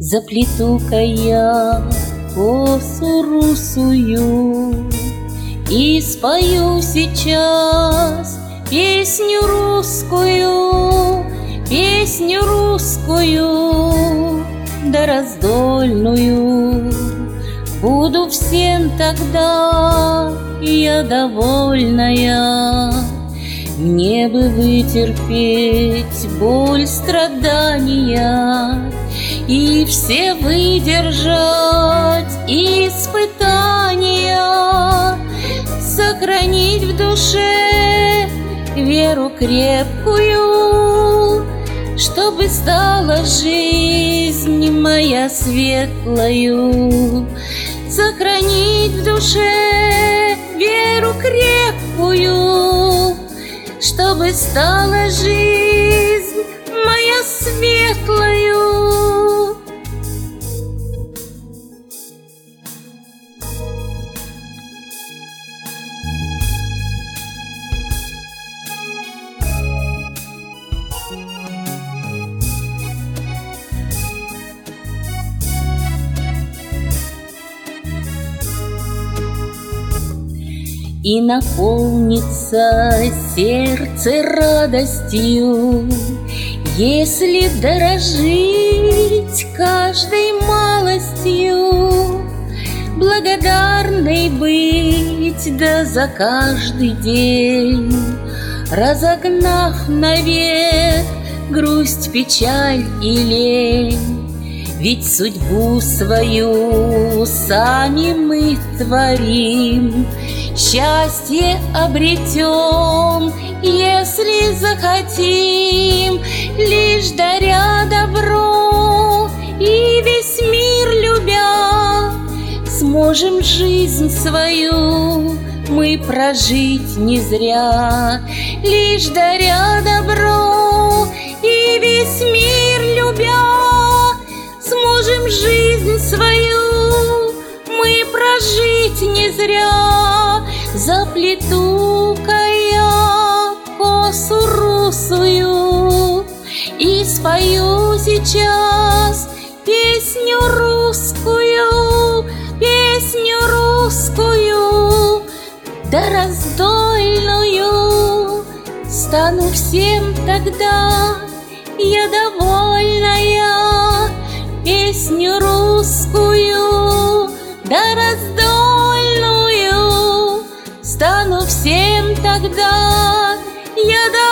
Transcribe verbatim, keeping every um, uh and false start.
Заплету-ка я косу русую и спою сейчас песню русскую, песню русскую, да раздольную. Буду всем тогда я довольная. Мне бы вытерпеть боль, страдания и все выдержать испытания, сохранить в душе веру крепкую, чтобы стала жизнь моя светлою. Сохранить в душе веру крепкую, чтобы стала жизнь моя светлою. И наполнится сердце радостью, если дорожить каждой малостью, благодарной быть да за каждый день, разогнав навек грусть, печаль и лень. Ведь судьбу свою сами мы творим, счастье обретем, если захотим, лишь даря добро и весь мир любя. Сможем жизнь свою мы прожить не зря, лишь даря добро и весь мир любя. Сможем жизнь свою мы прожить не зря. Заплету-ка я косу русую и спою сейчас песню русскую, песню русскую, да раздольную. Стану всем тогда я довольная. Песню русскую, да раздольную, стану всем тогда я довольна.